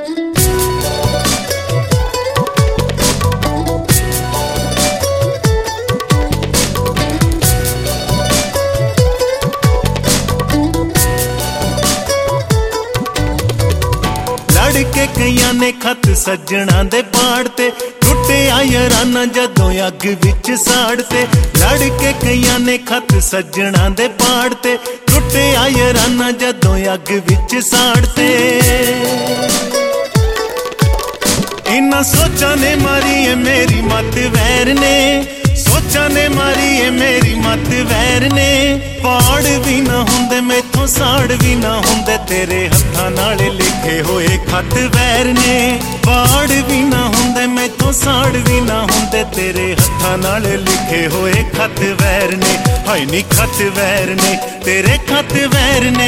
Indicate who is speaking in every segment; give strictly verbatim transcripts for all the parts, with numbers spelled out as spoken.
Speaker 1: के कईयां ने खत सज्जणा दे पाड़ते टुटे याराना जदों अग विच साड़ते लड़ के कईयां ने खत सज्जणा दे पाड़ते टुटे याराना जदों अग विच साड़ते इन्ना सोचा ने मारी है मेरी मत वैर ने सोचा ने मारी है मेरी मत वैर ने पाड़ भी ना हुंदे मैथों साड़ भी ना हुंदे तेरे हत्थां नाल लिखे होए खत वैर ने पाड़ भी ना हुंदे मैथों साड़ भी ना हुंदे तेरे हत्थां नाल लिखे होए खत वैर ने हाय नी खत वैर ने तेरे खत वैर ने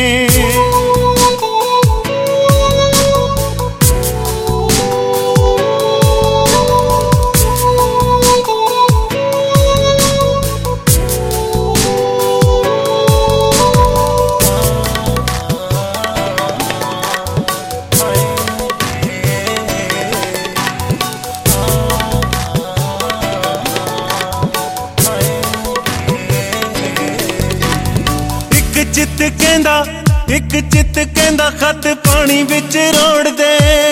Speaker 1: चित कहंदा एक चित कहंदा खत पानी विच रोड़ दे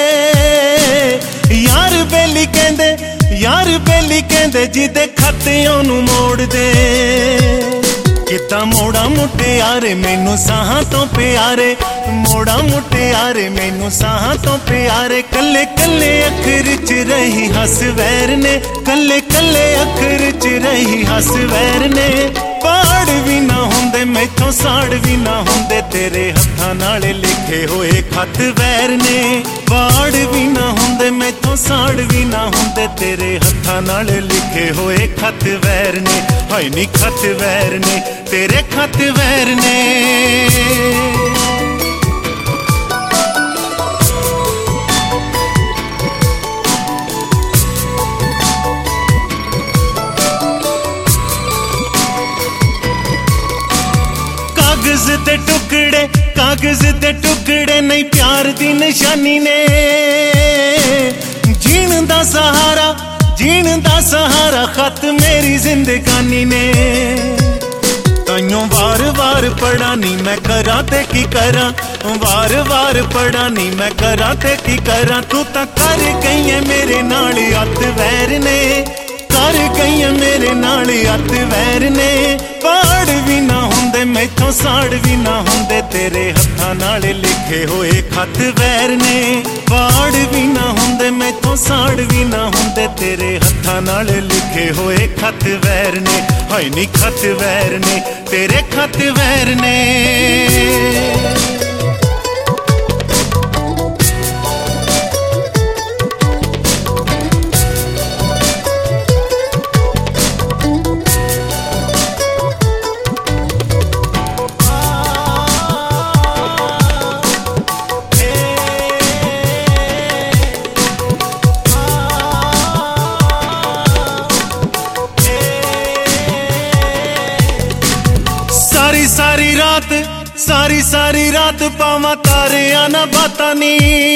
Speaker 1: यार बेली कहंदे यार बेली कहंदे जिदे खत ओनू मोड़ दे किता मोड़ा मुटियारे मैनू साहां तो प्यारे मोड़ा मुटियारे मैनू साहां तो प्यारे कल्ले कल्ले अखर च रही हस वैर ने कल्ले कल्ले अखर च रही हस वैर ने पाड़ भी ना हुंदे मैथों साड़ भी ना हुंदे तेरे हत्थां नाल लिखे होए खत वैर ने पाड़ भी ना हुंदे मैथों साड़ भी ना हुंदे तेरे हत्थां नाल लिखे होए खत वैर ने हाय नी खत वैर ने तेरे खत वैर ने कागज दे टुकड़े कागज दे टुकड़े नहीं प्यार दी निशानी ने जीण दा सहारा जीण दा सहारा खत मेरी जिंदगानी ने ताइयों वार वार पढ़ा नी मैं करा ते की करा वार वार पढ़ा नी मैं करा ते की करा तू तां कर गई है मेरे नाल अत वैर ने कर गई है मेरे नाल अत वैर ने पाड़ भी ना हुंदे मैथों साड़ भी ना हुंदे तेरे हत्थां नाल लिखे होए खत वैर ने पाड़ भी ना हुंदे मैथों साड़ भी ना हुंदे तेरे हत्थां नाल लिखे होए खत वैर ने हाय नी खत वैर ने तेरे खत वैर ने सारी सारी रात सारी सारी रात पावा तारियां ना बातां नी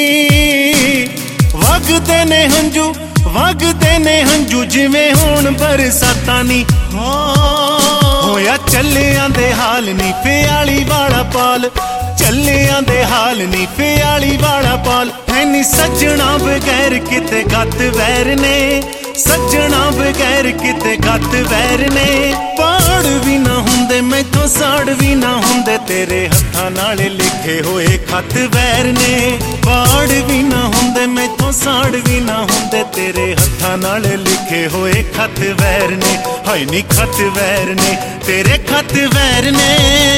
Speaker 1: वगदे ने हंजू वगदे ने हंजू जिवें होण बरसातां नी होया चलियां दे हाल नी प्याली वाला पाल चलियां दे हाल नी प्याली वाला पाल है नी सज्जणा बगैर किते गत वैर ने सज्जणा बगैर किते गत वैर ने पाड़ भी ना हुंदे मैथों साड़ भी ना हुंदे तेरे हत्थां नाल लिखे होए खत वैर ने पाड़ भी ना हुंदे मैथों साड़ भी ना हुंदे तेरे हत्थां नाल लिखे होए खत वैर ने हाय नी खत वैर ने तेरे खत वैर ने।